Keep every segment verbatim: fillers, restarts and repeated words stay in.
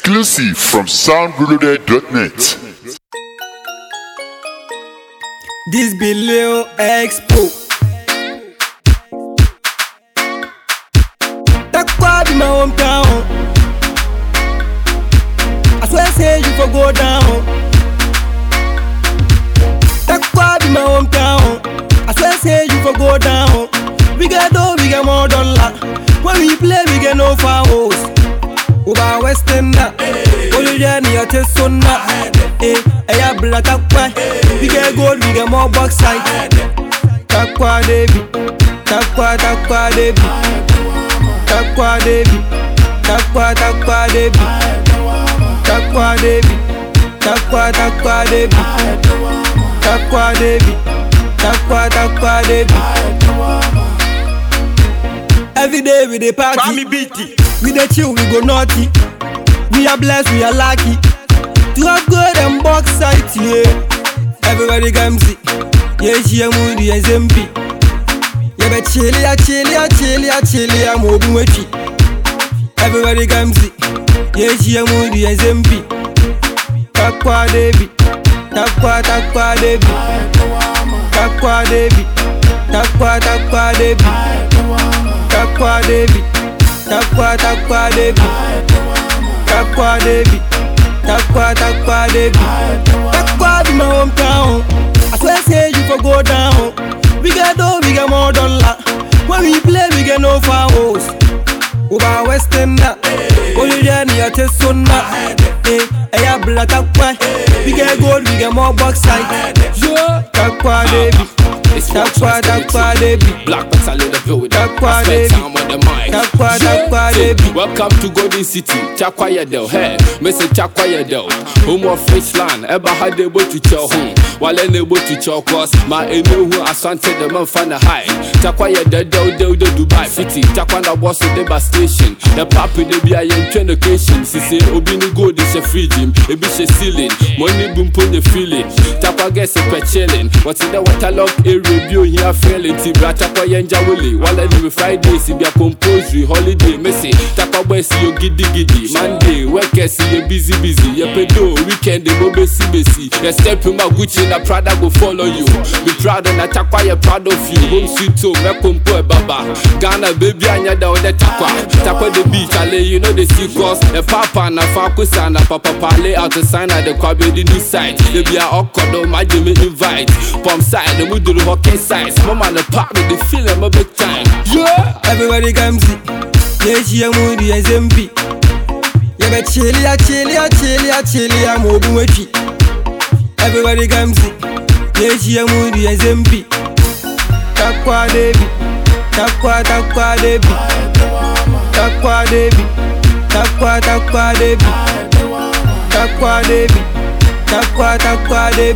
Exclusive from sound reloaded dot net. This be Lil Expo. Takwa be my hometown. I swear say you for go down. Takwa be my hometown. I swear say you for go down. We get dough, we get more dollar. When we play, we get no fouls. Uba Western na, only journey at a son na. Eh, eh, black takwa. We get gold, we get more box side. Takwa baby, takwa takwa baby, takwa baby, takwa takwa baby, takwa baby, takwa takwa baby, takwa baby, takwa takwa baby. Every day we dey party, we dey chill, we go naughty. We are blessed, we are lucky to have good and box sight, yeah. Everybody comes see, yeah, she a moody as M P. Yeah, but chilly, a chilly, a chilly, a chilly, I'm moving with you. Everybody comes see, yeah, she a moody as M P. Takwa baby, takwa takwa baby, takwa baby, takwa takwa baby, takwa baby, takwa takwa baby, takwa baby, takwa takwa baby. Takwa be my hometown. I swear say you for go down. We get dough, we get more dollar. When we play, we get no fouls. Uba Western na, only journey at a son na. Eh, eh, black takwa. We get gold, we get more box side. Takwa baby, takwa takwa baby, Black Box a little bit with Takwa I spend baby, time on the mic. takwa takwa baby. Welcome to Golden City, Chakwa Yedel. Hey, Mister Chakwa Yedel, home of fish land. Ever had able to chow home, while unable to chow cross. My emu who asante the man find a high. Chakwa Yedel, del del del Dubai City. Chakwa na boss of the bus station. The papi de be a young train occasion. Si say Obini gold is a free gym, a bitch a ceiling. Money boom put the feeling. Chakwa gets a pet chilling. What's in the waterlock area view here feeling. Tibra Chakwa Yenja Willie. While I do Fridays, if you compose holiday, messy. Takwa boy see you giddy giddy. Monday, workers see you busy busy. You pedo weekend, they go busy busy. You step in my Gucci, na Prada go follow you. Be proud and Takwa, you proud of you. Home sweet home, me compo baba. Ghana baby, I need the Takwa. Takwa the beach, I lay you know the sea cross. The papa na fakusa na papa pale out the sign at the kwabe the new site. They be a okodo, my Jimmy invite. Pump side, the middle hockey size. Mama the pop, they feel them a big time. Yeah. Everybody comes see, yeah, she a moody as M P. Yeah, but chilly, a chilly, a chilly, a chilly, I'm moving with you. Everybody comes see, yeah, she a moody as M P. Takwa baby, takwa takwa baby, takwa baby, takwa takwa baby, takwa baby, takwa takwa baby,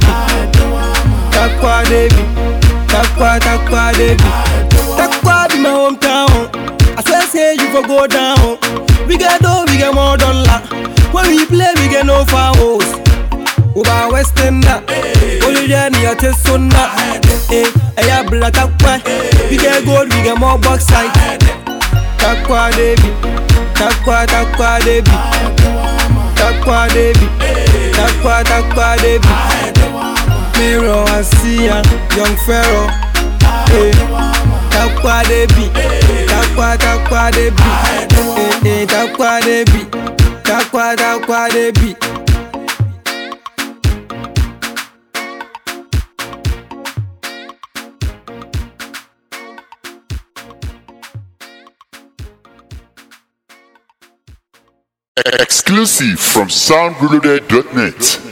takwa baby, takwa takwa baby. Takwa be my hometown. I swear say you for go down. We get dough, we get more dollar. When we play, we get no fouls. Uba Western na, only journey at a son na. Eh, eh, black takwa. We get gold, we get more box side. Takwa baby, takwa takwa baby, takwa baby, takwa takwa baby. Miro I see ya, young Pharaoh. Eh. Takwa baby, takwa takwa baby, eh eh takwa baby, takwa takwa baby. Exclusive from sound reloaded dot net.